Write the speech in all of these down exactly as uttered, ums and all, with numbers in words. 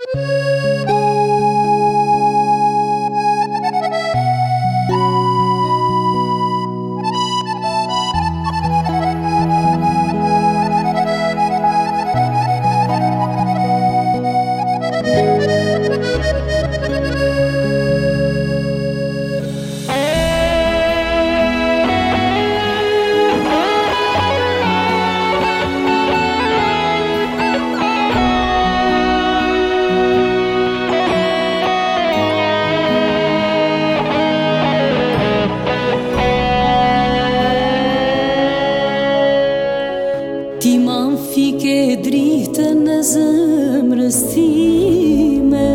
Ti m'am fike dritë në zemrës time,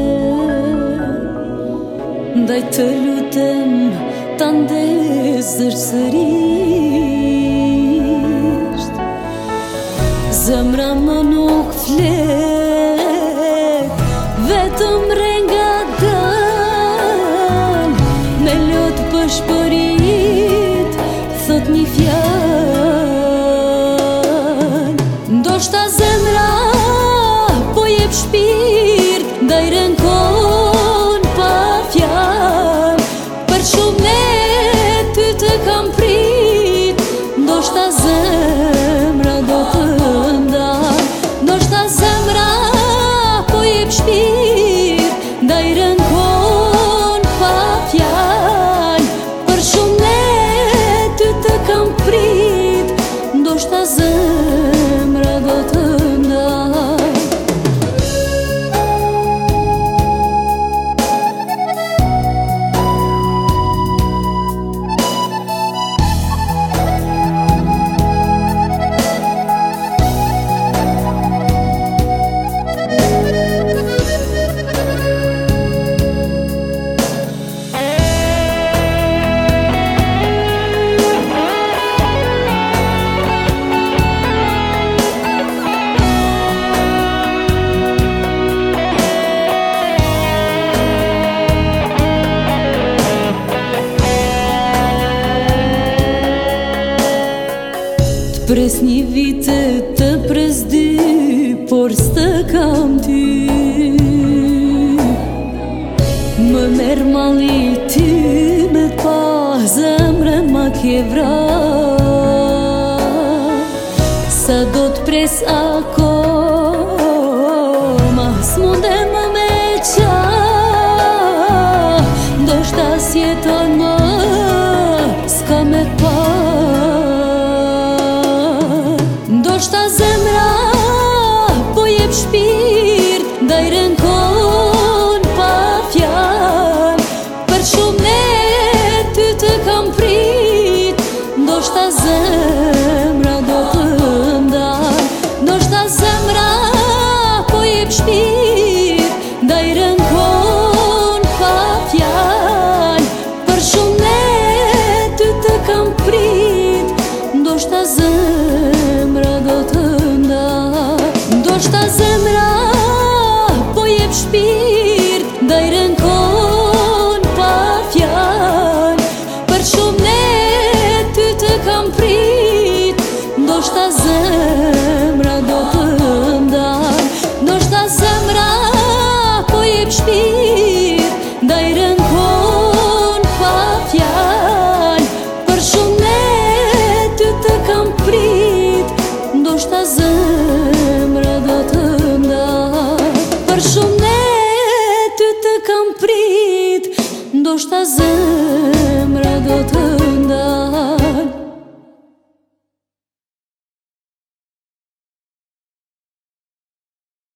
ndaj të lutem ta ndezër sërisht. Zemra më nuk flet, vetëm re nga dal, me lot pëshpërit, thot një fjallë. Ndoshta zemra po jep shpirt, ndaj rënkon pa fjallë, për shumë ne ty të kam prit. Ndoshta zemra do të ndaj, ndoshta zemra po jep shpirt, ndaj rënkon pa fjallë, për shumë ne ty të kam prit. Ndoshta zemra do të ndaj. Pres një vite të pres dy, por s'të kam ty. Më merë mali ty me pa, zemrën ma ke vra. Sa do t'pres akoma, s'munde më me qa, ndoshta s'jeton më, s'ka me pa. Ndoshta zemra po jep shpirt, ndaj rënkon pa fjallë, për shumë ne ty të kam prit. Ndoshta zemra do të ndaj, ndoshta zemra po jep shpirt, ndaj rënkon pa fjallë, për shumë ne ty të kam prit. Ndoshta zemra do të ndaj, ndoshta zemra po jep shpirt, ndaj rënkon pa fjallë, për shumë ne ty të kam prit. Ndoshta zemra do të ndaj, ndoshta zemra po jep shpirt, ndaj rënkon pa fjallë, për shumë ne ty të kam prit. Ndoshta zemra do të ndaj, për shumë ne ty të kam prit. Ndoshta zemra do të